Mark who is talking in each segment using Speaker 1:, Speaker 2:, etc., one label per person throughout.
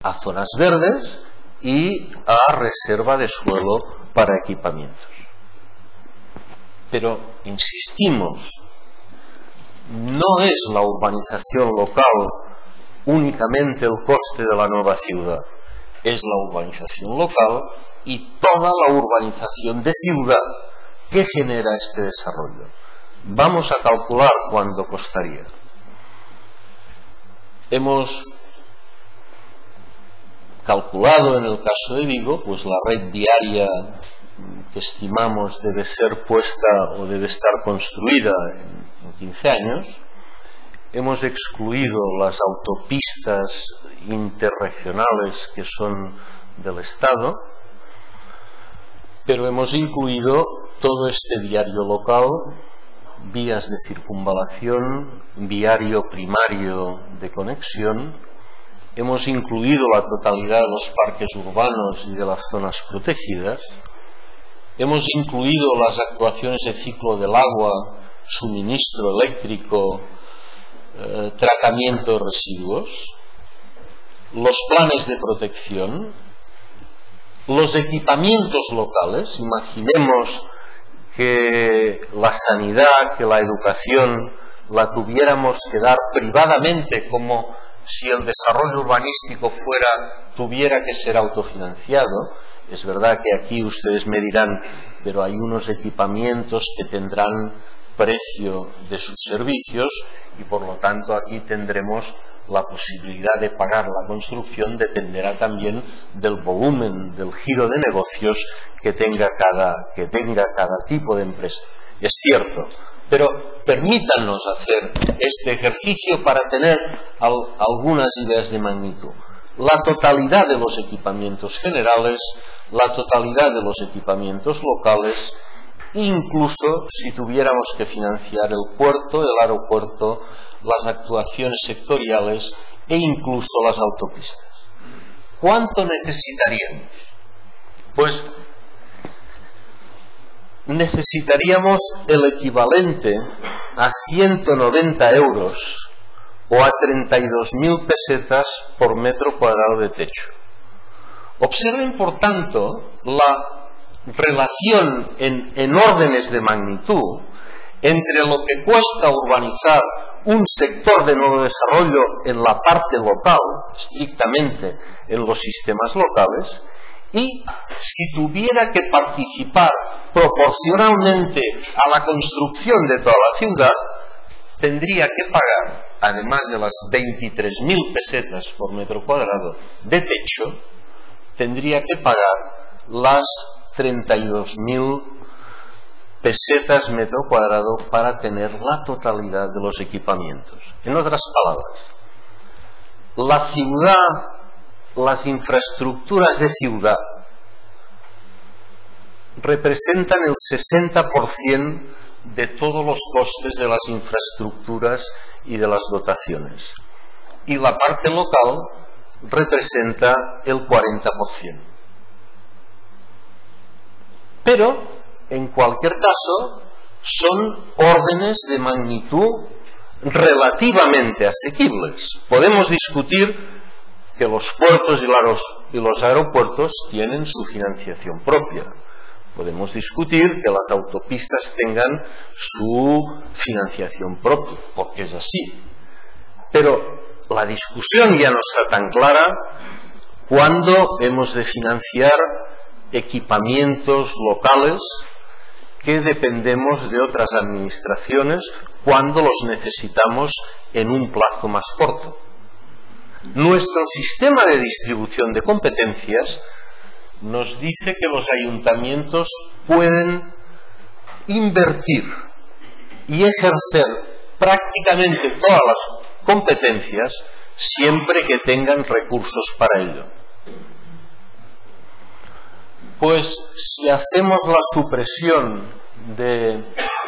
Speaker 1: a zonas verdes y a reserva de suelo para equipamientos. Pero, insistimos, no es la urbanización local únicamente el coste de la nueva ciudad, es la urbanización local y toda la urbanización de ciudad que genera este desarrollo. Vamos a calcular cuánto costaría. Hemos calculado en el caso de Vigo, pues la red viaria que estimamos debe ser puesta o debe estar construida en 15 años. Hemos excluido las autopistas interregionales que son del Estado, pero hemos incluido todo este viario local, vías de circunvalación, viario primario de conexión. Hemos incluido la totalidad de los parques urbanos y de las zonas protegidas. Hemos incluido las actuaciones de ciclo del agua, suministro eléctrico, tratamiento de residuos, los planes de protección, los equipamientos locales. Imaginemos que la sanidad, que la educación la tuviéramos que dar privadamente, como si el desarrollo urbanístico tuviera que ser autofinanciado. Es verdad que aquí ustedes me dirán, pero hay unos equipamientos que tendrán precio de sus servicios y por lo tanto aquí tendremos la posibilidad de pagar la construcción, dependerá también del volumen, del giro de negocios que tenga cada tipo de empresa. Es cierto, pero permítanos hacer este ejercicio para tener algunas ideas de magnitud. La totalidad de los equipamientos generales, la totalidad de los equipamientos locales, incluso si tuviéramos que financiar el puerto, el aeropuerto, las actuaciones sectoriales e incluso las autopistas. ¿Cuánto necesitaríamos? Pues necesitaríamos el equivalente a 190 euros o a 32.000 pesetas por metro cuadrado de techo. Observen, por tanto, la relación en órdenes de magnitud entre lo que cuesta urbanizar un sector de nuevo desarrollo en la parte local, estrictamente en los sistemas locales, y si tuviera que participar proporcionalmente a la construcción de toda la ciudad, tendría que pagar, además de las 23.000 pesetas por metro cuadrado de techo, tendría que pagar las 32.000 pesetas metro cuadrado para tener la totalidad de los equipamientos. En otras palabras, la ciudad, las infraestructuras de ciudad representan el 60% de todos los costes de las infraestructuras y de las dotaciones, y la parte local representa el 40%. Pero, en cualquier caso, son órdenes de magnitud relativamente asequibles. Podemos discutir que los puertos y los aeropuertos tienen su financiación propia. Podemos discutir que las autopistas tengan su financiación propia, porque es así. Pero la discusión ya no está tan clara cuando hemos de financiar equipamientos locales que dependemos de otras administraciones cuando los necesitamos en un plazo más corto. Nuestro sistema de distribución de competencias nos dice que los ayuntamientos pueden invertir y ejercer prácticamente todas las competencias siempre que tengan recursos para ello. Pues si hacemos la supresión de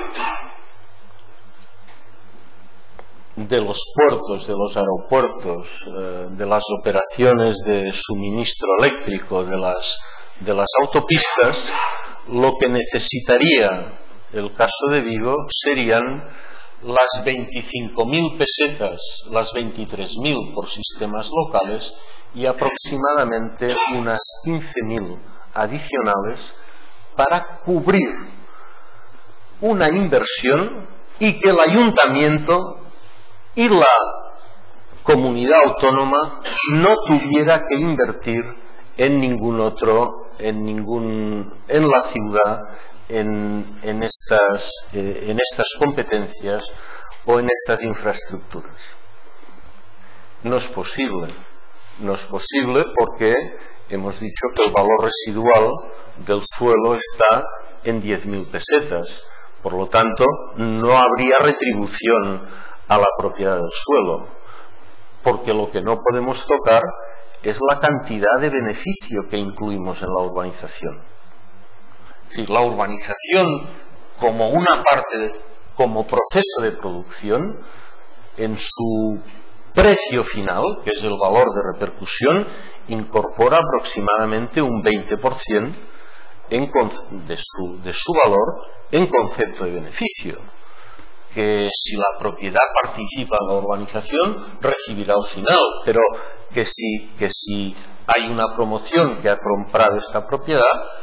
Speaker 1: los puertos, de los aeropuertos, de las operaciones de suministro eléctrico, de las autopistas, lo que necesitaría el caso de Vigo serían las 25.000 pesetas, las 23.000 por sistemas locales y aproximadamente unas 15.000 adicionales para cubrir una inversión y que el ayuntamiento y la comunidad autónoma no tuviera que invertir en ningún otro, en la ciudad, en estas competencias o en estas infraestructuras. No es posible porque hemos dicho que el valor residual del suelo está en 10.000 pesetas. Por lo tanto, no habría retribución a la propiedad del suelo, porque lo que no podemos tocar es la cantidad de beneficio que incluimos en la urbanización. Es decir, la urbanización como una parte, como proceso de producción, en su precio final, que es el valor de repercusión, incorpora aproximadamente un 20% de su valor en concepto de beneficio, que si la propiedad participa en la urbanización recibirá al final, pero que si hay una promoción que ha comprado esta propiedad,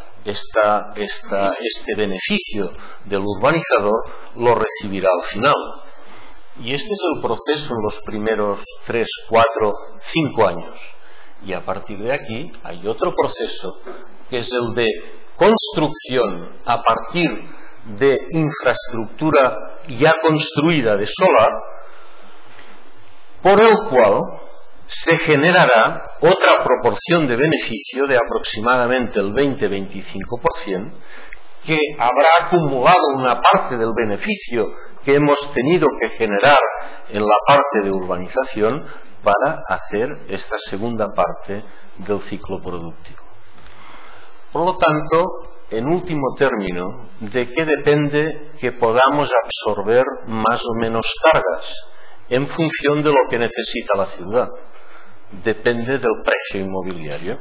Speaker 1: este beneficio del urbanizador lo recibirá al final. Y este es el proceso en los primeros 3, 4, 5 años. Y a partir de aquí hay otro proceso, que es el de construcción a partir de infraestructura ya construida de solar, por el cual se generará otra proporción de beneficio de aproximadamente el 20-25%, que habrá acumulado una parte del beneficio que hemos tenido que generar en la parte de urbanización para hacer esta segunda parte del ciclo productivo. Por lo tanto, en último término, ¿de qué depende que podamos absorber más o menos cargas? En función de lo que necesita la ciudad. Depende del precio inmobiliario.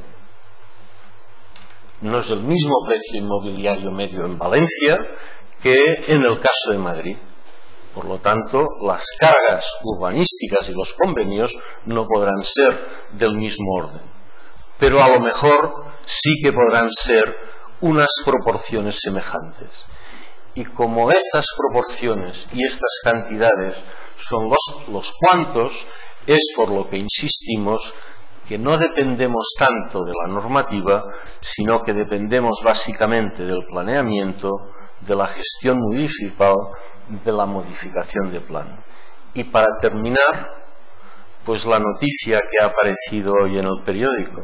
Speaker 1: No es el mismo precio inmobiliario medio en Valencia que en el caso de Madrid. Por lo tanto, las cargas urbanísticas y los convenios no podrán ser del mismo orden. Pero a lo mejor sí que podrán ser unas proporciones semejantes. Y como estas proporciones y estas cantidades son los cuantos, es por lo que insistimos que no dependemos tanto de la normativa, sino que dependemos básicamente del planeamiento, de la gestión municipal, de la modificación de plan. Y para terminar, pues la noticia que ha aparecido hoy en el periódico.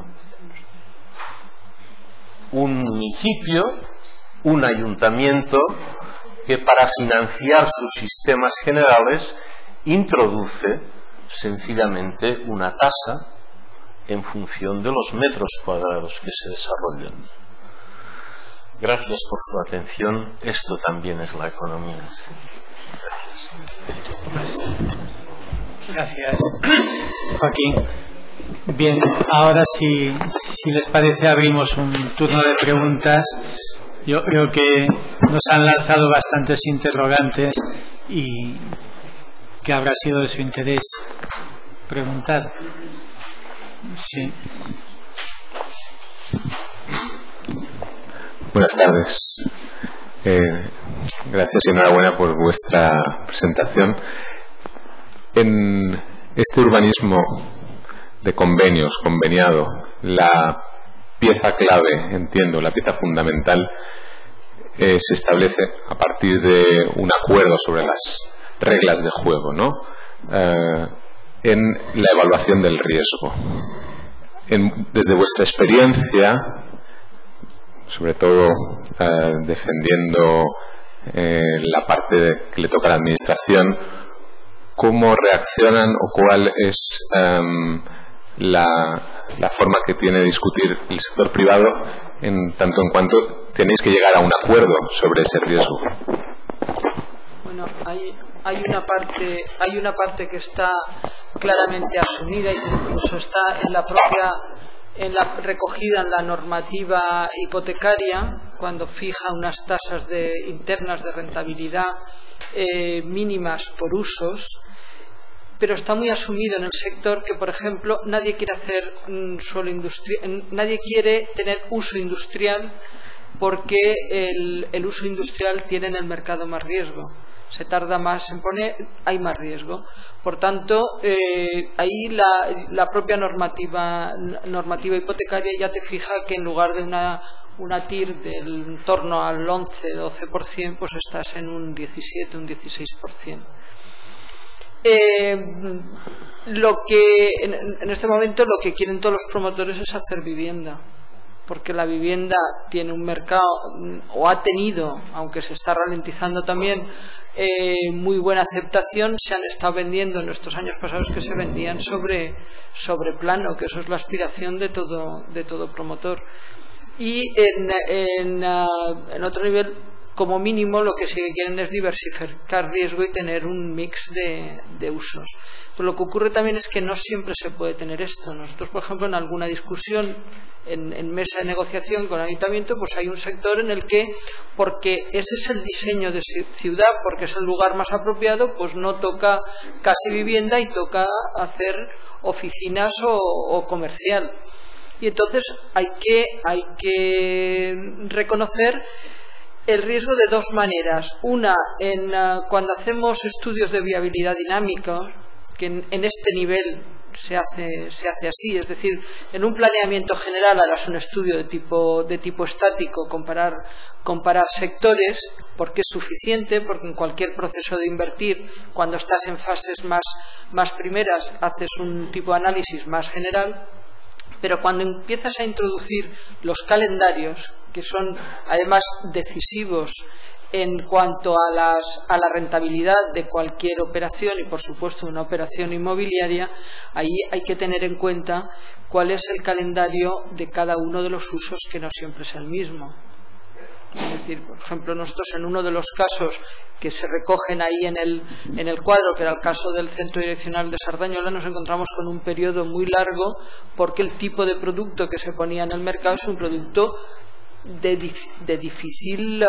Speaker 1: Un municipio, un ayuntamiento, que para financiar sus sistemas generales introduce sencillamente una tasa en función de los metros cuadrados que se desarrollan. Gracias por su atención. Esto también es la economía.
Speaker 2: Gracias, Joaquín. Bien, ahora si les parece abrimos un turno de preguntas. Yo creo que nos han lanzado bastantes interrogantes y que habrá sido de su interés preguntar. Sí.
Speaker 3: Buenas tardes. Gracias y enhorabuena por vuestra presentación. En este urbanismo de convenios, conveniado, la pieza clave, entiendo, la pieza fundamental, se establece a partir de un acuerdo sobre las reglas de juego, ¿no? En la evaluación del riesgo. Desde vuestra experiencia, sobre todo defendiendo la parte que le toca a la administración, ¿cómo reaccionan o cuál es la forma que tiene de discutir el sector privado en tanto en cuanto tenéis que llegar a un acuerdo sobre ese riesgo?
Speaker 4: Bueno, hay una parte que está claramente asumida y que incluso está recogida en la normativa hipotecaria, cuando fija unas tasas internas de rentabilidad mínimas por usos, pero está muy asumido en el sector que, por ejemplo, nadie quiere hacer suelo industrial, nadie quiere tener uso industrial, porque el uso industrial tiene en el mercado más riesgo. Se tarda más en poner, hay más riesgo. Por tanto, ahí la propia normativa hipotecaria ya te fija que en lugar de una TIR del torno al 11-12%, pues estás en un 17, un 16%. En este momento lo que quieren todos los promotores es hacer vivienda, porque la vivienda tiene un mercado, o ha tenido, aunque se está ralentizando también, muy buena aceptación. Se han estado vendiendo en estos años pasados que se vendían sobre plano, que eso es la aspiración de todo promotor. Y en otro nivel, como mínimo, lo que sí que quieren es diversificar riesgo y tener un mix de usos. Pero lo que ocurre también es que no siempre se puede tener esto. Nosotros, por ejemplo, en alguna discusión en mesa de negociación con el ayuntamiento, pues hay un sector en el que, porque ese es el diseño de ciudad, porque es el lugar más apropiado, pues no toca casi vivienda y toca hacer oficinas o comercial. Y entonces hay que reconocer el riesgo de dos maneras. Una, cuando hacemos estudios de viabilidad dinámica, que en este nivel se hace así, es decir, en un planeamiento general harás un estudio de tipo estático, comparar sectores, porque es suficiente, porque en cualquier proceso de invertir, cuando estás en fases más primeras, haces un tipo de análisis más general. Pero cuando empiezas a introducir los calendarios, que son además decisivos en cuanto a la rentabilidad de cualquier operación, y por supuesto una operación inmobiliaria, ahí hay que tener en cuenta cuál es el calendario de cada uno de los usos, que no siempre es el mismo. Es decir, por ejemplo, nosotros en uno de los casos que se recogen ahí en el cuadro, que era el caso del centro direccional de Sardañola, nos encontramos con un periodo muy largo, porque el tipo de producto que se ponía en el mercado es un producto de difícil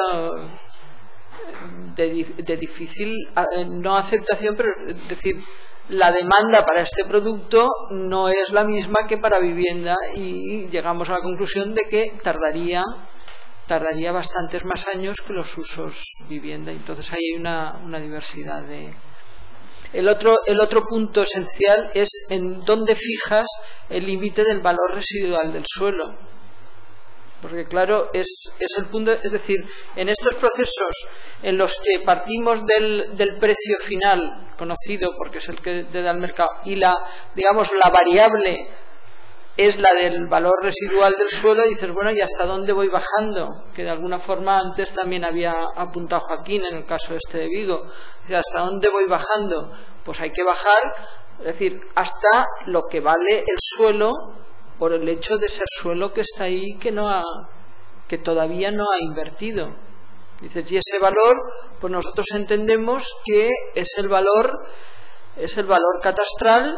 Speaker 4: no aceptación, pero es decir, la demanda para este producto no es la misma que para vivienda, y llegamos a la conclusión de que tardaría bastantes más años que los usos vivienda. Entonces ahí hay una diversidad de... El otro punto esencial es en dónde fijas el límite del valor residual del suelo, porque claro, es el punto, es decir, en estos procesos en los que partimos del precio final conocido, porque es el que te da el mercado, y la variable es la del valor residual del suelo, y dices, bueno, ¿y hasta dónde voy bajando? Que de alguna forma antes también había apuntado Joaquín en el caso de Vigo. Dice, ¿hasta dónde voy bajando? Pues hay que bajar, es decir, hasta lo que vale el suelo, por el hecho de ser suelo que está ahí, que todavía no ha invertido. Dices, y ese valor, pues nosotros entendemos que es el valor catastral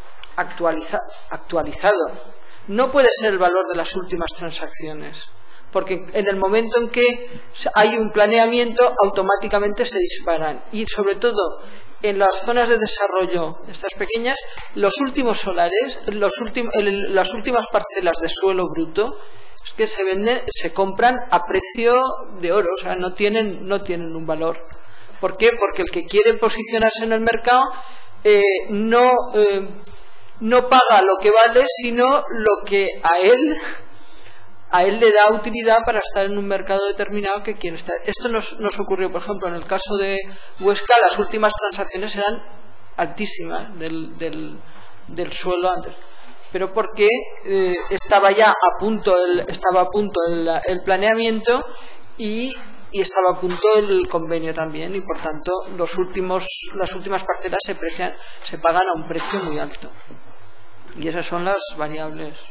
Speaker 4: actualizado. No puede ser el valor de las últimas transacciones, porque en el momento en que hay un planeamiento, automáticamente se disparan. Y sobre todo en las zonas de desarrollo, estas pequeñas, los últimos solares, las últimas parcelas de suelo bruto, es que se compran a precio de oro, o sea, no tienen un valor. ¿Por qué? Porque el que quiere posicionarse en el mercado no paga lo que vale, sino lo que a él le da utilidad para estar en un mercado determinado que quiere estar. Esto nos ocurrió, por ejemplo, en el caso de Huesca. Las últimas transacciones eran altísimas del suelo antes, pero porque estaba a punto el planeamiento y estaba a punto el convenio también, y por tanto las últimas parcelas se pagan a un precio muy alto, y esas son las variables.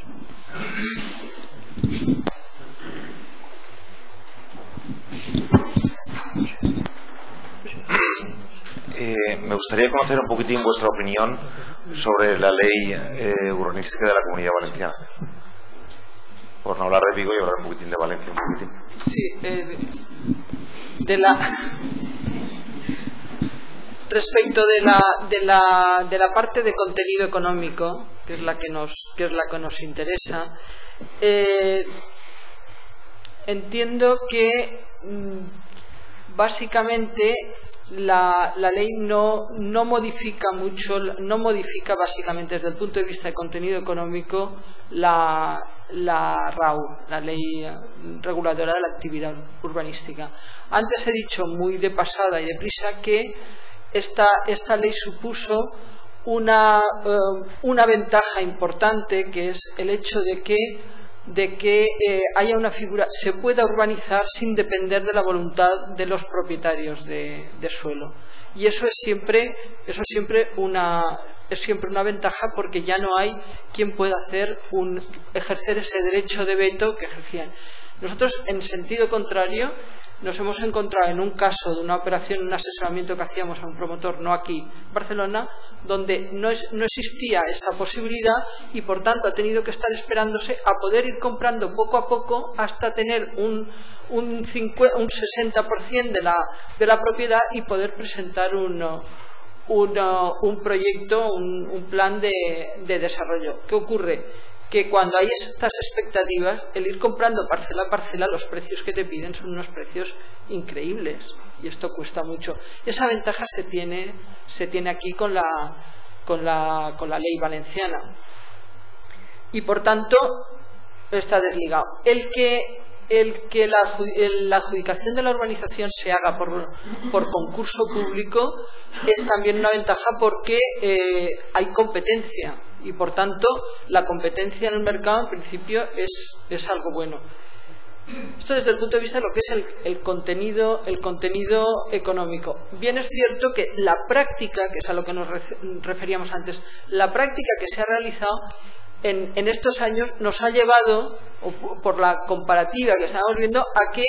Speaker 5: Me gustaría conocer un poquitín vuestra opinión sobre la ley urbanística de la Comunidad Valenciana. Por no hablar de Vigo y hablar un poquitín de Valencia.
Speaker 4: Sí, respecto de la parte de contenido económico, que es la que nos interesa, entiendo que básicamente la ley no modifica mucho, no modifica básicamente desde el punto de vista de contenido económico la RAU, la Ley Reguladora de la Actividad Urbanística. Antes he dicho muy de pasada y deprisa que esta ley supuso una ventaja importante, que es el hecho de que haya una figura, se pueda urbanizar sin depender de la voluntad de los propietarios de suelo. Y eso es siempre una ventaja, porque ya no hay quien pueda ejercer ese derecho de veto que ejercían. Nosotros, en sentido contrario, nos hemos encontrado en un caso de una operación, un asesoramiento que hacíamos a un promotor, no aquí, en Barcelona, donde no existía esa posibilidad y por tanto ha tenido que estar esperándose a poder ir comprando poco a poco hasta tener un 60% de la propiedad y poder presentar un proyecto, un plan de desarrollo. ¿Qué ocurre? Que cuando hay estas expectativas, el ir comprando parcela a parcela, los precios que te piden son unos precios increíbles y esto cuesta mucho. Esa ventaja se tiene aquí con la ley valenciana y por tanto está desligado. El que la adjudicación de la urbanización se haga por concurso público es también una ventaja, porque hay competencia y por tanto la competencia en el mercado en principio es algo bueno. Esto desde el punto de vista de lo que es el contenido económico. Bien es cierto que la práctica, que es a lo que nos referíamos antes, la práctica que se ha realizado en estos años nos ha llevado, por la comparativa que estamos viendo, a que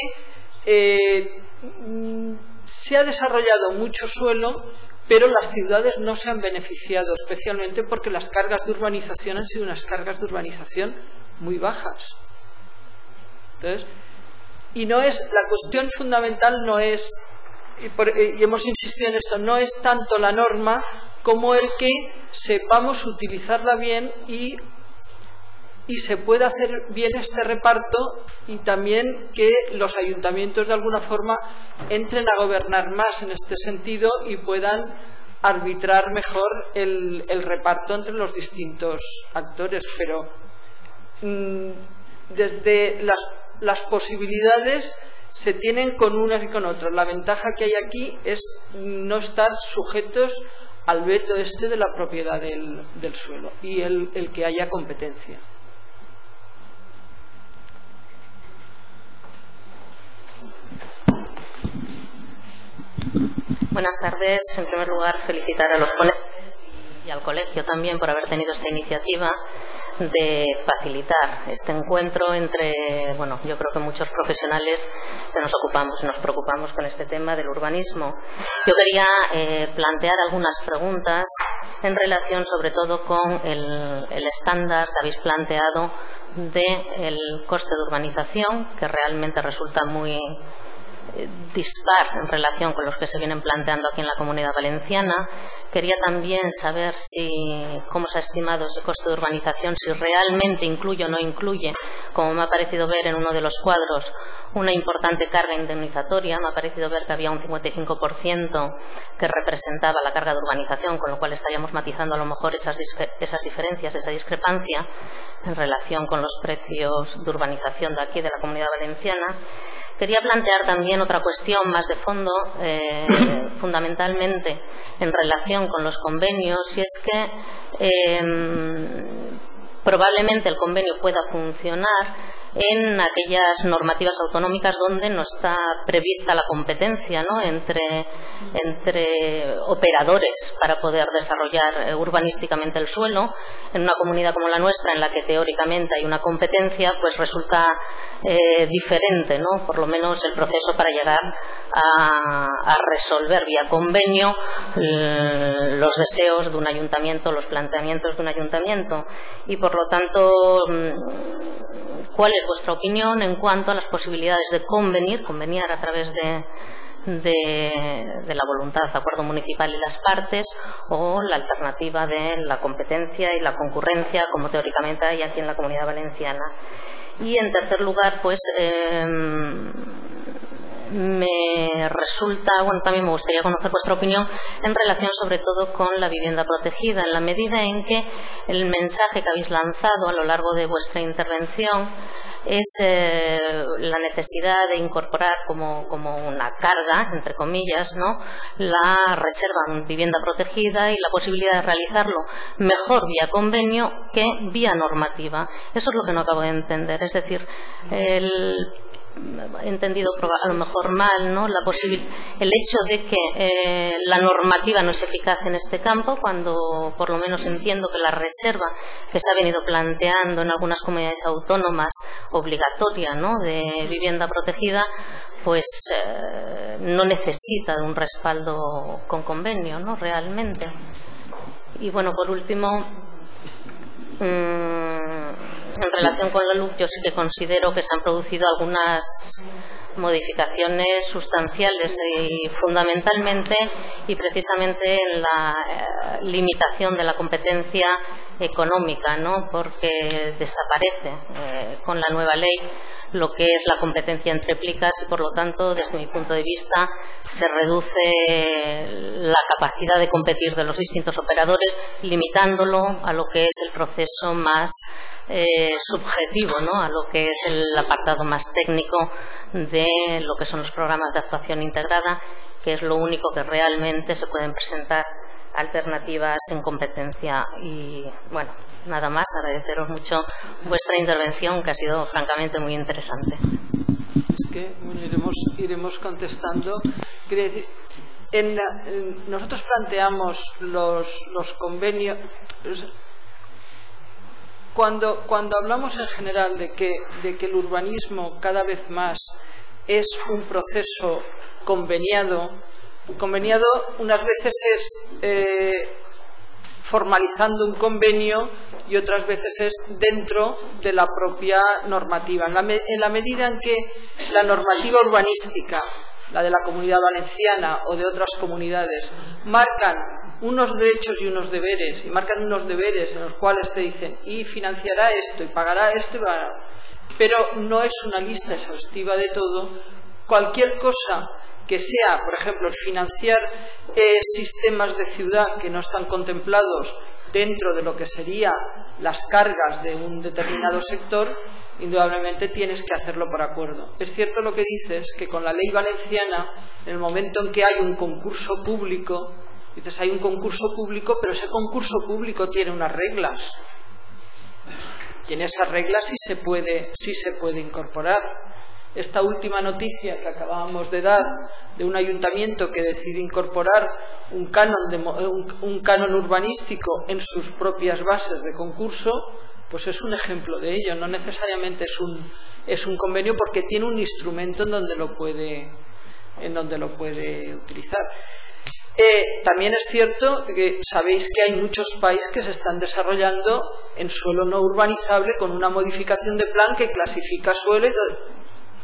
Speaker 4: se ha desarrollado mucho suelo, pero las ciudades no se han beneficiado especialmente, porque las cargas de urbanización han sido unas cargas de urbanización muy bajas. Entonces, la cuestión fundamental no es, y hemos insistido en esto, no es tanto la norma como el que sepamos utilizarla bien y se pueda hacer bien este reparto, y también que los ayuntamientos de alguna forma entren a gobernar más en este sentido y puedan arbitrar mejor el reparto entre los distintos actores. Pero desde las posibilidades se tienen con unas y con otras. La ventaja que hay aquí es no estar sujetos al veto de la propiedad del suelo y el que haya competencia.
Speaker 6: Buenas tardes. En primer lugar, felicitar a los ponentes y al colegio también por haber tenido esta iniciativa de facilitar este encuentro entre, yo creo que muchos profesionales que nos ocupamos y nos preocupamos con este tema del urbanismo. Yo quería plantear algunas preguntas en relación sobre todo con el estándar que habéis planteado del coste de urbanización, que realmente resulta muy dispar en relación con los que se vienen planteando aquí en la Comunidad Valenciana. Quería también saber cómo se ha estimado ese coste de urbanización, si realmente incluye o no incluye, como me ha parecido ver en uno de los cuadros, una importante carga indemnizatoria. Me ha parecido ver que había un 55% que representaba la carga de urbanización, con lo cual estaríamos matizando a lo mejor esas diferencias, esa discrepancia en relación con los precios de urbanización de aquí, de la Comunidad Valenciana. Quería plantear también otra cuestión más de fondo, fundamentalmente en relación con los convenios, y es que probablemente el convenio pueda funcionar en aquellas normativas autonómicas donde no está prevista la competencia, ¿no?, entre operadores para poder desarrollar urbanísticamente el suelo. En una comunidad como la nuestra, en la que teóricamente hay una competencia, pues resulta diferente, ¿no?, por lo menos el proceso para llegar a resolver vía convenio los deseos de un ayuntamiento, los planteamientos de un ayuntamiento. Y por lo tanto, ¿cuál es vuestra opinión en cuanto a las posibilidades de conveniar a través de de la voluntad de acuerdo municipal y las partes, o la alternativa de la competencia y la concurrencia, como teóricamente hay aquí en la Comunidad Valenciana. Y en tercer lugar, pues me resulta, bueno, también me gustaría conocer vuestra opinión en relación sobre todo con la vivienda protegida, en la medida en que el mensaje que habéis lanzado a lo largo de vuestra intervención es la necesidad de incorporar como una carga, entre comillas, ¿no?, la reserva de vivienda protegida y la posibilidad de realizarlo mejor vía convenio que vía normativa. Eso es lo que no acabo de entender. Es decir, he entendido a lo mejor mal, ¿no?, el hecho de que la normativa no es eficaz en este campo, cuando por lo menos entiendo que la reserva que se ha venido planteando en algunas comunidades autónomas obligatoria, ¿no?, de vivienda protegida, pues no necesita de un respaldo con convenio, ¿no?, realmente. Y bueno, por último, en relación con la LUC, yo sí que considero que se han producido algunas modificaciones sustanciales y fundamentalmente y precisamente en la limitación de la competencia económica, ¿no?, porque desaparece con la nueva ley lo que es la competencia entre plicas y por lo tanto, desde mi punto de vista, se reduce la capacidad de competir de los distintos operadores, limitándolo a lo que es el proceso más subjetivo, ¿no?, a lo que es el apartado más técnico de lo que son los programas de actuación integrada, que es lo único que realmente se pueden presentar alternativas en competencia. Y bueno, nada más, agradeceros mucho vuestra intervención, que ha sido francamente muy interesante.
Speaker 4: Es que bueno, iremos contestando. Nosotros planteamos los convenios. Cuando hablamos en general de que el urbanismo cada vez más es un proceso conveniado unas veces es formalizando un convenio y otras veces es dentro de la propia normativa. En la medida en que la normativa urbanística, la de la Comunidad Valenciana o de otras comunidades, marcan unos derechos y unos deberes, y marcan unos deberes en los cuales te dicen y financiará esto y pagará esto, pero no es una lista exhaustiva de todo. Cualquier cosa que sea, por ejemplo, financiar sistemas de ciudad que no están contemplados dentro de lo que serían las cargas de un determinado sector, indudablemente tienes que hacerlo por acuerdo. Es cierto lo que dices, que con la ley valenciana, en el momento en que hay un concurso público, dices hay un concurso público, pero ese concurso público tiene unas reglas. Y en esas reglas sí se puede incorporar. Esta última noticia que acabábamos de dar de un ayuntamiento que decide incorporar un canon urbanístico en sus propias bases de concurso, pues es un ejemplo de ello. No necesariamente es un convenio, porque tiene un instrumento en donde lo puede utilizar. También es cierto que sabéis que hay muchos países que se están desarrollando en suelo no urbanizable con una modificación de plan que clasifica suelo y todo.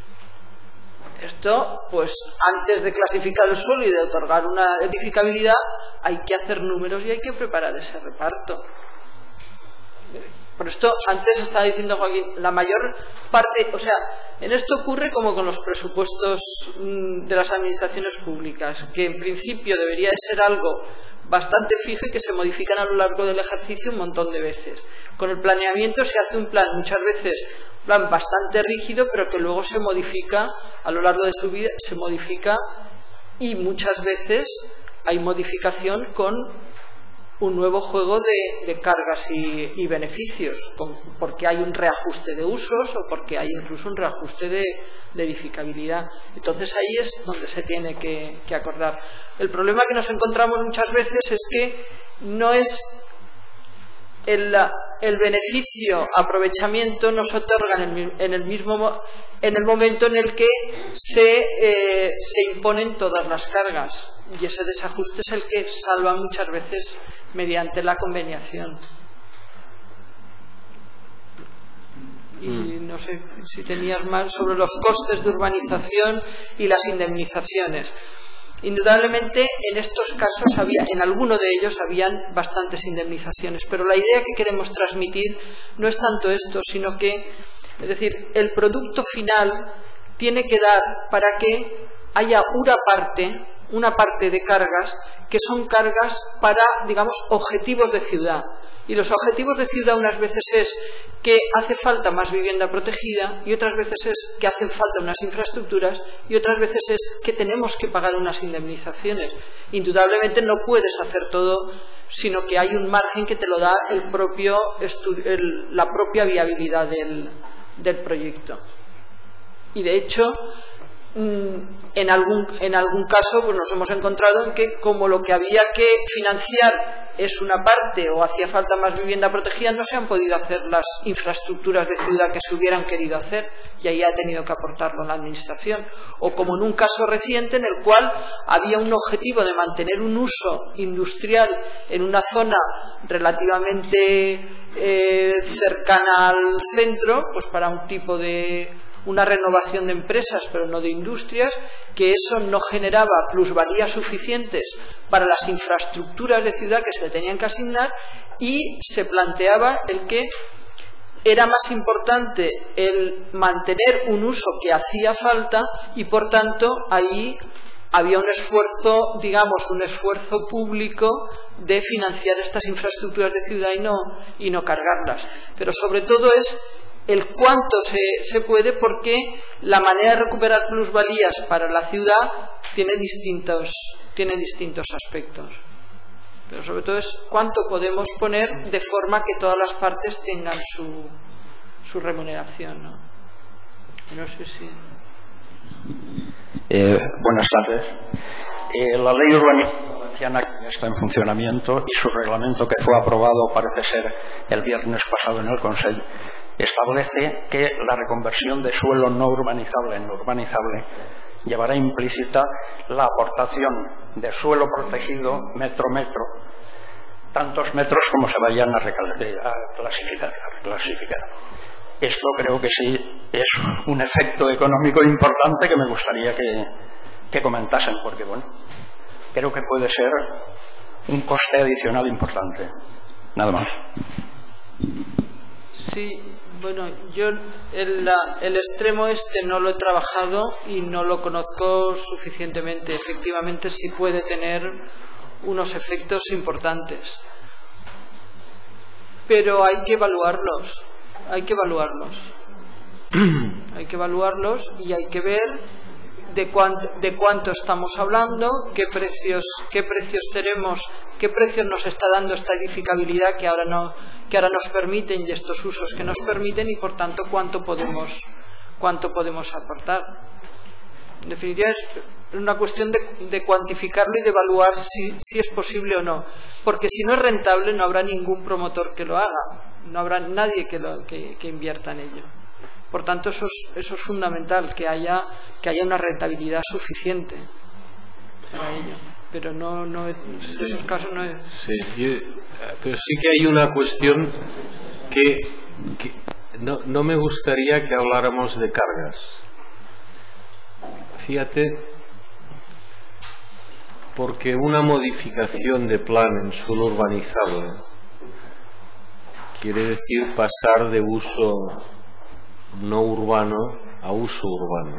Speaker 4: Esto, pues antes de clasificar el suelo y de otorgar una edificabilidad, hay que hacer números y hay que preparar ese reparto. Por esto, antes estaba diciendo Joaquín, la mayor parte, o sea, en esto ocurre como con los presupuestos de las administraciones públicas, que en principio debería de ser algo bastante fijo y que se modifican a lo largo del ejercicio un montón de veces. Con el planeamiento se hace un plan, muchas veces un plan bastante rígido, pero que luego se modifica a lo largo de su vida, se modifica, y muchas veces hay modificación con un nuevo juego de cargas y beneficios, porque hay un reajuste de usos o porque hay incluso un reajuste de edificabilidad. Entonces ahí es donde se tiene que acordar. El problema que nos encontramos muchas veces es que no es el beneficio, aprovechamiento no se otorga en el momento en el que se imponen todas las cargas, y ese desajuste es el que salva muchas veces mediante la conveniación. Y no sé si tenías más sobre los costes de urbanización y las indemnizaciones. Indudablemente en estos casos en alguno de ellos habían bastantes indemnizaciones, pero la idea que queremos transmitir no es tanto esto, sino que, es decir, el producto final tiene que dar para que haya una parte de cargas que son cargas para, digamos, objetivos de ciudad. Y los objetivos de ciudad unas veces es que hace falta más vivienda protegida y otras veces es que hacen falta unas infraestructuras y otras veces es que tenemos que pagar unas indemnizaciones. Indudablemente no puedes hacer todo, sino que hay un margen que te lo da la propia viabilidad del proyecto. Y de hecho, en algún caso pues nos hemos encontrado en que como lo que había que financiar es una parte o hacía falta más vivienda protegida, no se han podido hacer las infraestructuras de ciudad que se hubieran querido hacer y ahí ha tenido que aportarlo la administración. O como en un caso reciente en el cual había un objetivo de mantener un uso industrial en una zona relativamente cercana al centro, pues para un tipo de una renovación de empresas pero no de industrias, que eso no generaba plusvalías suficientes para las infraestructuras de ciudad que se le tenían que asignar y se planteaba el que era más importante el mantener un uso que hacía falta y por tanto ahí había un esfuerzo, digamos, un esfuerzo público de financiar estas infraestructuras de ciudad y no cargarlas. Pero sobre todo es el cuánto se puede, porque la manera de recuperar plusvalías para la ciudad tiene distintos aspectos. Pero sobre todo es cuánto podemos poner de forma que todas las partes tengan su remuneración, ¿no? No sé si...
Speaker 7: Buenas tardes. La ley urbanística valenciana que está en funcionamiento y su reglamento que fue aprobado parece ser el viernes pasado en el Consejo establece que la reconversión de suelo no urbanizable en urbanizable llevará implícita la aportación de suelo protegido metro, tantos metros como se vayan a clasificar. Esto creo que sí es un efecto económico importante que me gustaría que comentasen, porque bueno, creo que puede ser un coste adicional importante. Nada más.
Speaker 4: Sí, bueno, yo el extremo este no lo he trabajado y no lo conozco suficientemente. Efectivamente sí puede tener unos efectos importantes, pero hay que evaluarlos. Hay que evaluarlos y hay que ver de cuánto estamos hablando, qué precios tenemos, qué precios nos está dando esta edificabilidad que ahora nos permiten y estos usos que nos permiten y por tanto cuánto podemos aportar. En definitiva es una cuestión de cuantificarlo y de evaluar si es posible o no, porque si no es rentable no habrá ningún promotor que lo haga, no habrá nadie que invierta en ello. Por tanto eso es fundamental, que haya una rentabilidad suficiente para ello, pero no en esos casos no es.
Speaker 1: Sí, pero sí que hay una cuestión que no me gustaría que habláramos de cargas. Fíjate, porque una modificación de plan en suelo urbanizable quiere decir pasar de uso no urbano a uso urbano.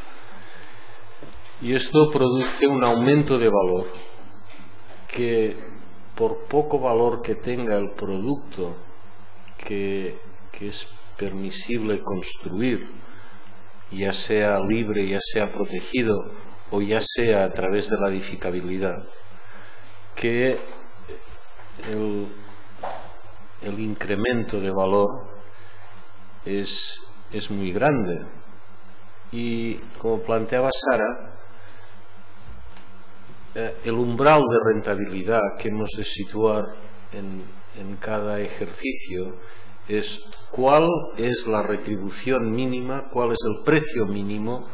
Speaker 1: Y esto produce un aumento de valor que, por poco valor que tenga el producto que es permisible construir, ya sea libre, ya sea protegido o ya sea a través de la edificabilidad, que el incremento de valor es muy grande. Y como planteaba Sara, el umbral de rentabilidad que hemos de situar en cada ejercicio es cuál es la retribución mínima, cuál es el precio mínimo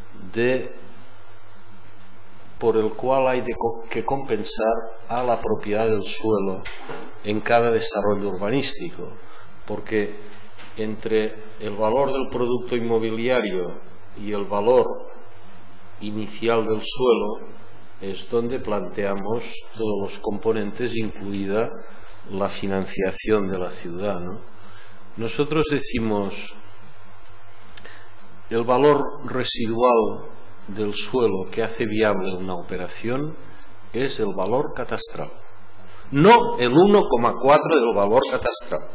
Speaker 1: por el cual hay que compensar a la propiedad del suelo en cada desarrollo urbanístico, porque entre el valor del producto inmobiliario y el valor inicial del suelo es donde planteamos todos los componentes, incluida la financiación de la ciudad, ¿no? Nosotros decimos el valor residual del suelo que hace viable una operación es el valor catastral, no el 1,4 del valor catastral,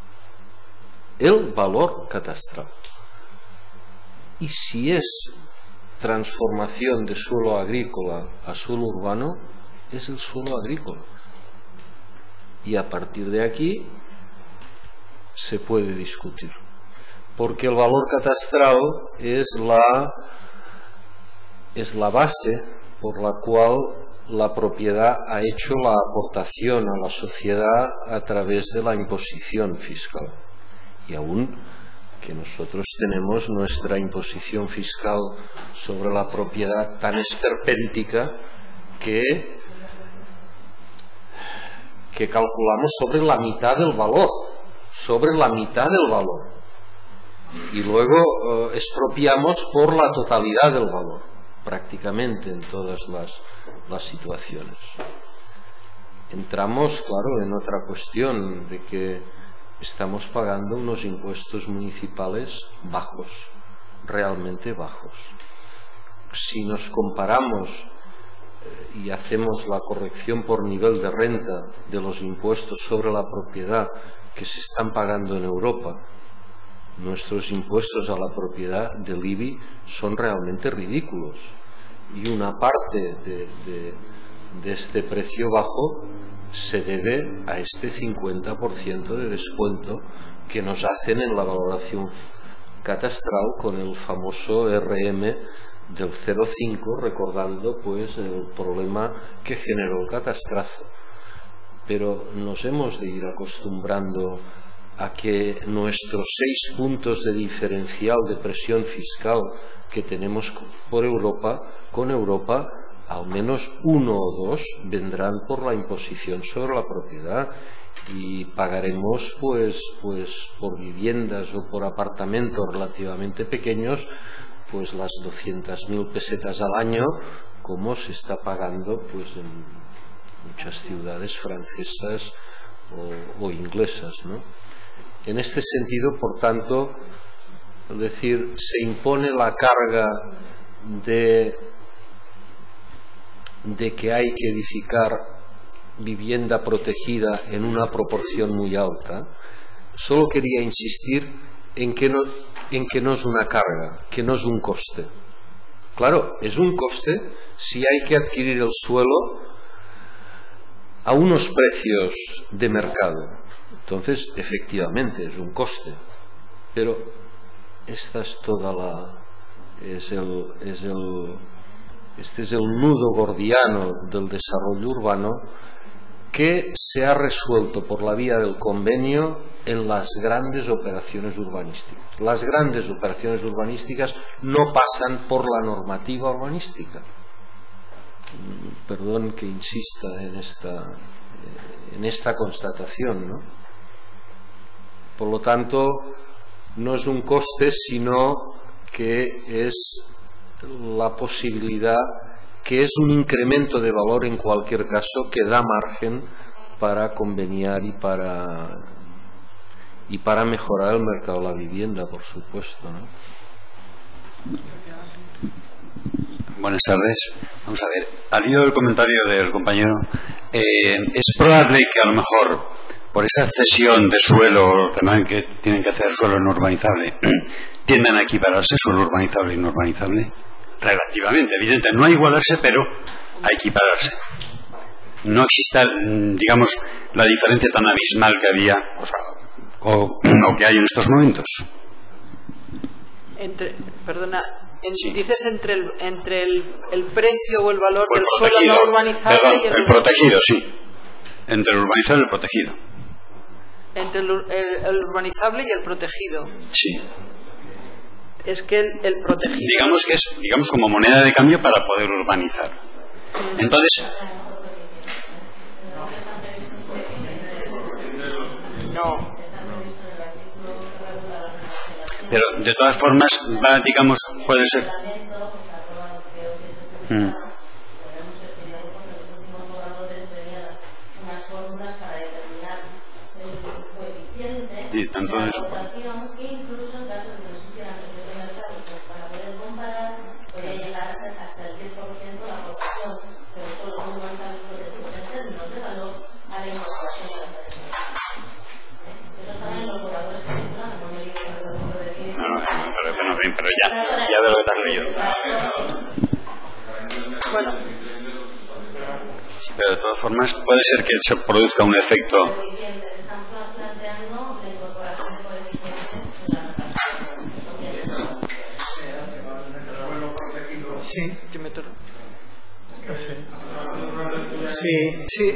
Speaker 1: el valor catastral. Y si es transformación de suelo agrícola a suelo urbano, es el suelo agrícola. Y a partir de aquí se puede discutir, porque el valor catastral es la base por la cual la propiedad ha hecho la aportación a la sociedad a través de la imposición fiscal. Y aún que nosotros tenemos nuestra imposición fiscal sobre la propiedad tan esperpéntica que calculamos sobre la mitad del valor, y luego expropiamos por la totalidad del valor, prácticamente en todas las situaciones. Entramos, claro, en otra cuestión de que estamos pagando unos impuestos municipales bajos, realmente bajos. Si nos comparamos y hacemos la corrección por nivel de renta de los impuestos sobre la propiedad que se están pagando en Europa, nuestros impuestos a la propiedad del IBI son realmente ridículos, y una parte de este precio bajo se debe a este 50% de descuento que nos hacen en la valoración catastral con el famoso RM del 0,5, recordando pues el problema que generó el catastrazo. Pero nos hemos de ir acostumbrando a que nuestros 6 puntos de diferencial de presión fiscal que tenemos con Europa, al menos 1 o 2 vendrán por la imposición sobre la propiedad, y pagaremos pues por viviendas o por apartamentos relativamente pequeños pues las 200.000 pesetas al año, como se está pagando pues en muchas ciudades francesas o inglesas, ¿no? En este sentido, por tanto, es decir, se impone la carga de que hay que edificar vivienda protegida en una proporción muy alta. Solo quería insistir en que no es una carga, que no es un coste. Claro, es un coste si hay que adquirir el suelo a unos precios de mercado. Entonces, efectivamente, es un coste. Pero esta es toda este es el nudo gordiano del desarrollo urbano, que se ha resuelto por la vía del convenio en las grandes operaciones urbanísticas. Las grandes operaciones urbanísticas no pasan por la normativa urbanística. Perdón que insista en esta constatación, ¿no? Por lo tanto, no es un coste, sino que es la posibilidad, que es un incremento de valor en cualquier caso, que da margen para conveniar y para mejorar el mercado de la vivienda, por supuesto, ¿no?
Speaker 8: Buenas tardes. Vamos a ver, al hilo del comentario del compañero, es probable que a lo mejor por esa cesión de suelo que tienen que hacer suelo no urbanizable tiendan a equipararse suelo urbanizable y no urbanizable. Relativamente, evidente, no a igualarse, pero a equipararse. No exista, digamos, la diferencia tan abismal que había, o que hay en estos momentos.
Speaker 4: Sí. Dices entre el precio o el valor del suelo no urbanizable y
Speaker 8: el protegido, sí. Entre el urbanizable y el protegido.
Speaker 4: Entre el urbanizable y el protegido.
Speaker 8: Sí.
Speaker 4: Es que el protegido...
Speaker 8: Digamos que es como moneda de cambio para poder urbanizar. Entonces...
Speaker 4: No.
Speaker 8: Pero de todas formas, digamos, puede ser... Sí, tanto
Speaker 6: la
Speaker 8: eso.
Speaker 6: votación, que incluso en caso de que no existieran precios de mercado, pues para poder comparar podría llegar hasta el 10% la aportación de los suelos urbanizados protegidos en términos de valor a la incorporación de las áreas. Eso estaba en los borradores que circulan, no me digo el reglamento de ley.
Speaker 8: Pero ya de lo que te has leído.
Speaker 4: Bueno,
Speaker 8: Pero de todas formas puede ser que se produzca un efecto.
Speaker 6: Están planteando la incorporación de coeficientes en la
Speaker 2: Sí,
Speaker 4: yo me toco.
Speaker 2: no sé. Sí,
Speaker 4: Sí.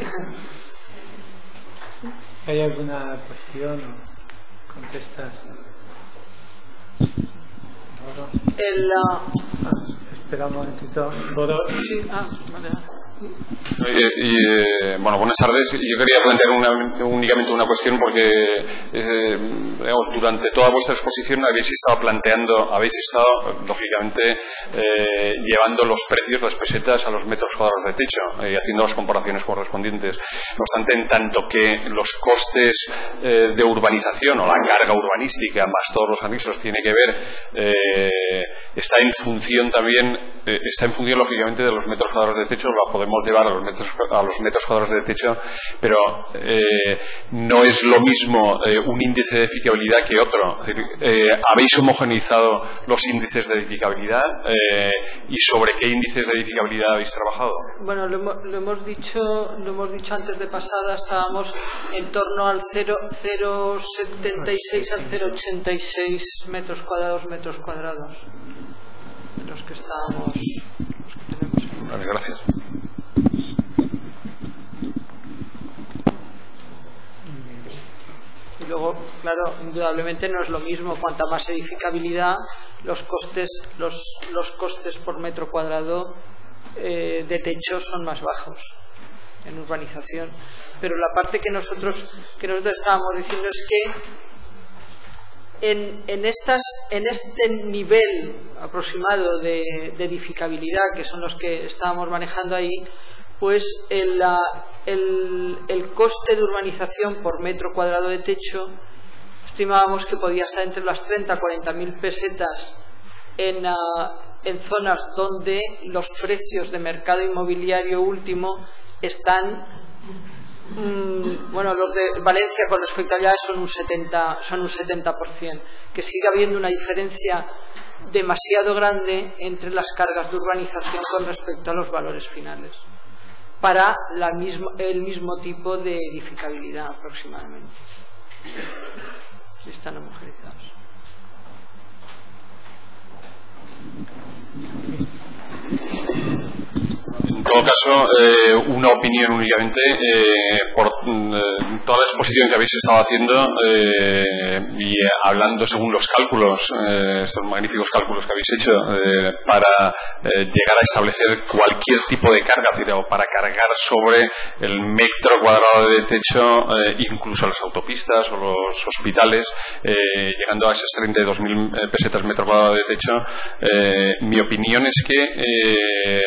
Speaker 2: ¿hay alguna cuestión o contestas? Boro. Espera un momentito. Boro.
Speaker 4: Sí, vale.
Speaker 3: Bueno, buenas tardes. Yo quería plantear únicamente una cuestión porque durante toda vuestra exposición habéis estado lógicamente llevando los precios, las pesetas a los metros cuadrados de techo y haciendo las comparaciones correspondientes. No obstante, en tanto que los costes de urbanización o la carga urbanística más todos los anexos tiene que ver, está en función lógicamente de los metros cuadrados de techo. La podemos llevar a los metros cuadrados de techo, pero no es lo mismo un índice de edificabilidad que otro. Es decir, habéis homogeneizado los índices de edificabilidad y sobre qué índices de edificabilidad habéis trabajado.
Speaker 4: Bueno, lo hemos dicho antes de pasada, estábamos en torno al 0,76 al 0,86 metros cuadrados, los que estábamos, los que tenemos.
Speaker 3: Vale, gracias.
Speaker 4: Y luego, claro, indudablemente no es lo mismo. Cuanta más edificabilidad, los costes por metro cuadrado de techo son más bajos en urbanización. Pero la parte que nosotros estábamos diciendo es que en este nivel aproximado de edificabilidad, que son los que estábamos manejando ahí, pues el coste de urbanización por metro cuadrado de techo estimábamos que podía estar entre las 30 a 40.000 pesetas en zonas donde los precios de mercado inmobiliario último están, bueno, los de Valencia con respecto a allá son un 70%, que sigue habiendo una diferencia demasiado grande entre las cargas de urbanización con respecto a los valores finales para el mismo tipo de edificabilidad aproximadamente, si están homogenizados.
Speaker 3: En todo caso, una opinión únicamente por toda la exposición que habéis estado haciendo y hablando según los cálculos, estos magníficos cálculos que habéis hecho para llegar a establecer cualquier tipo de carga, o para cargar sobre el metro cuadrado de techo incluso las autopistas o los hospitales, llegando a esas 32.000 pesetas metro cuadrado de techo. Mi opinión es que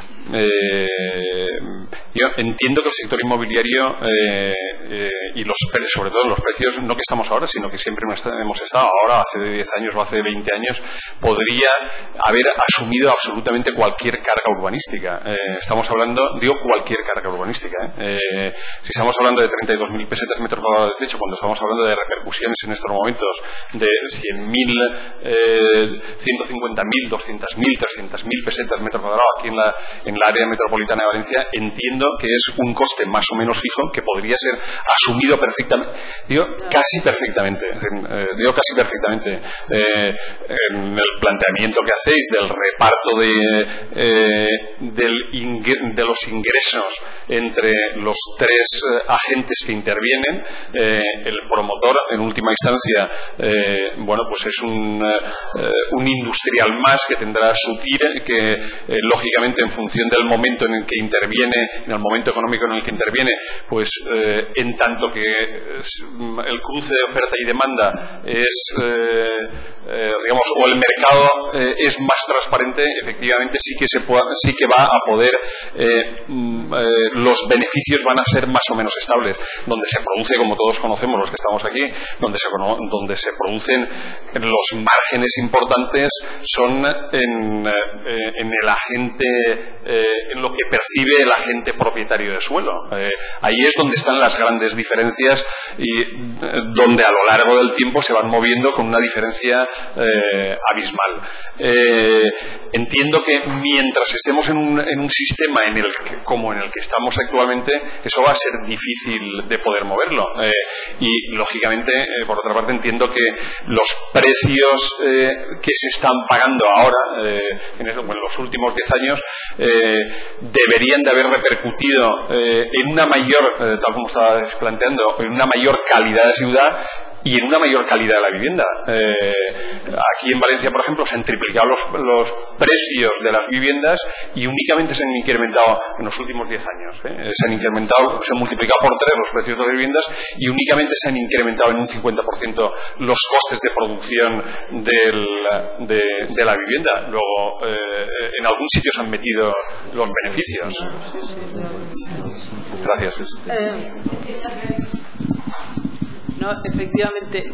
Speaker 3: yo entiendo que el sector inmobiliario y sobre todo los precios, no que estamos ahora, sino que siempre hemos estado ahora, hace 10 años o hace 20 años, podría haber asumido absolutamente cualquier carga urbanística. Estamos hablando, digo cualquier carga urbanística. Si estamos hablando de 32.000 pesetas metro cuadrado de techo, cuando estamos hablando de repercusiones en estos momentos de 100.000, 150.000, 200.000, 300.000 pesetas metro cuadrado aquí en la área metropolitana de Valencia, entiendo que es un coste más o menos fijo que podría ser asumido perfectamente, digo casi perfectamente, en el planteamiento que hacéis del reparto de los ingresos entre los tres agentes que intervienen. El promotor, en última instancia, bueno, pues es un industrial más que tendrá su tire, que lógicamente en función del momento en el que interviene
Speaker 9: en el momento económico en el que interviene, pues en tanto que el cruce de oferta y demanda es, digamos, o el mercado es más transparente, efectivamente sí que va a poder, los beneficios van a ser más o menos estables. Donde se produce, como todos conocemos los que estamos aquí, donde se producen los márgenes importantes son en el agente, en lo que percibe el agente propietario de suelo. Ahí es donde están las grandes diferencias y donde a lo largo del tiempo se van moviendo con una diferencia abismal. Entiendo que mientras estemos en un sistema como en el que estamos actualmente, eso va a ser difícil de poder moverlo. Y lógicamente, por otra parte, entiendo que los precios que se están pagando ahora, en los últimos 10 años, deberían de haber repercutido en una mayor, tal como estabas planteando, en una mayor calidad de ciudad y en una mayor calidad de la vivienda. Aquí en Valencia, por ejemplo, se han triplicado los precios de las viviendas y únicamente se han incrementado en los últimos 10 años. Se han multiplicado por 3 los precios de las viviendas y únicamente se han incrementado en un 50% los costes de producción de la vivienda. Luego, en algún sitio se han metido los beneficios. Gracias.
Speaker 4: No, efectivamente,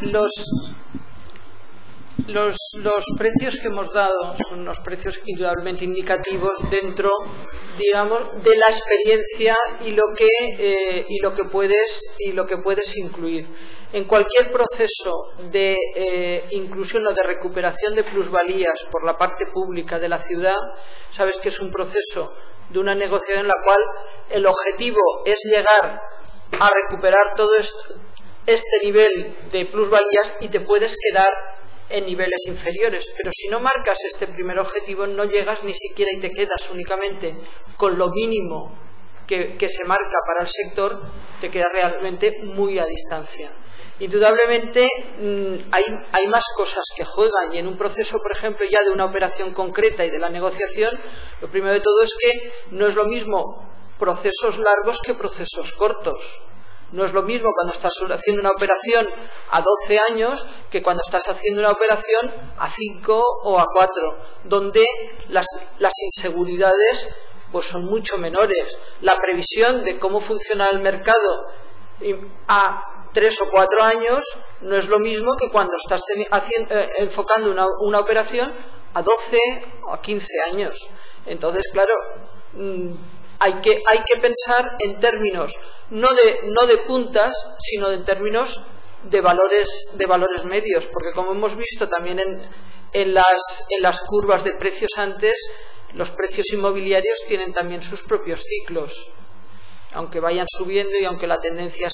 Speaker 4: los precios que hemos dado son unos precios indudablemente indicativos dentro, digamos, de la experiencia y lo que puedes incluir. En cualquier proceso de inclusión o de recuperación de plusvalías por la parte pública de la ciudad, sabes que es un proceso de una negociación en la cual el objetivo es llegar a recuperar todo este nivel de plusvalías y te puedes quedar en niveles inferiores, pero si no marcas este primer objetivo no llegas ni siquiera y te quedas únicamente con lo mínimo que se marca para el sector, te quedas realmente muy a distancia. Indudablemente hay más cosas que juegan y en un proceso, por ejemplo, ya de una operación concreta y de la negociación, lo primero de todo es que no es lo mismo procesos largos que procesos cortos. No es lo mismo cuando estás haciendo una operación a 12 años que cuando estás haciendo una operación a 5 o a 4, donde las inseguridades pues son mucho menores. La previsión de cómo funciona el mercado a 3 o 4 años no es lo mismo que cuando estás enfocando una operación a 12 o a 15 años. Entonces, claro, hay que pensar en términos no de puntas, sino en términos de valores medios, porque como hemos visto también en las curvas de precios antes, los precios inmobiliarios tienen también sus propios ciclos, aunque vayan subiendo y aunque la tendencia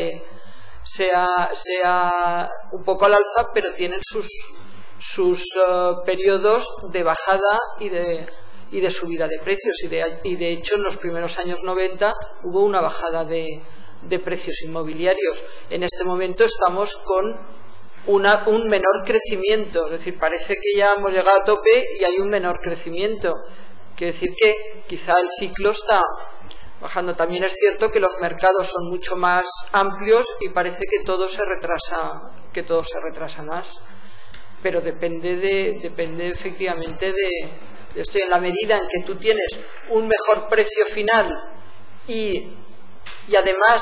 Speaker 4: sea un poco al alza, pero tienen sus periodos de bajada y de subida de precios y de hecho en los primeros años 90 hubo una bajada de precios inmobiliarios. En este momento estamos con un menor crecimiento, es decir, parece que ya hemos llegado a tope y hay un menor crecimiento. Quiere decir que quizá el ciclo está bajando. También es cierto que los mercados son mucho más amplios y parece que todo se retrasa más, pero depende efectivamente de esto. En la medida en que tú tienes un mejor precio final y además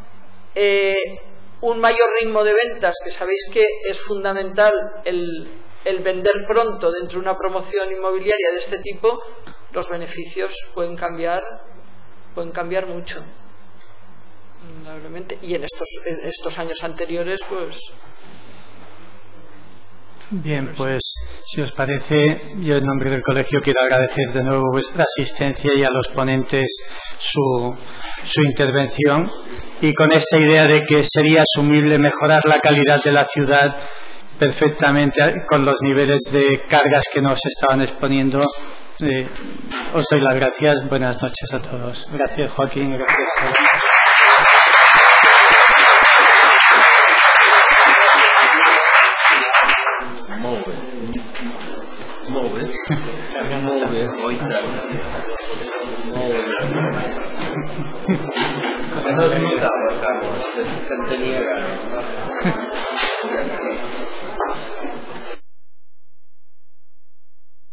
Speaker 4: un mayor ritmo de ventas, que sabéis que es fundamental el vender pronto dentro de una promoción inmobiliaria de este tipo, los beneficios pueden cambiar mucho, indudablemente. Y en estos años anteriores, pues...
Speaker 2: Bien, pues si os parece, yo en nombre del colegio quiero agradecer de nuevo vuestra asistencia y a los ponentes su intervención, y con esta idea de que sería asumible mejorar la calidad de la ciudad perfectamente con los niveles de cargas que nos estaban exponiendo, os doy las gracias. Buenas noches a todos. Gracias, Joaquín. Gracias.
Speaker 1: Molt bé. Menos notado, Carlos. Gente niega.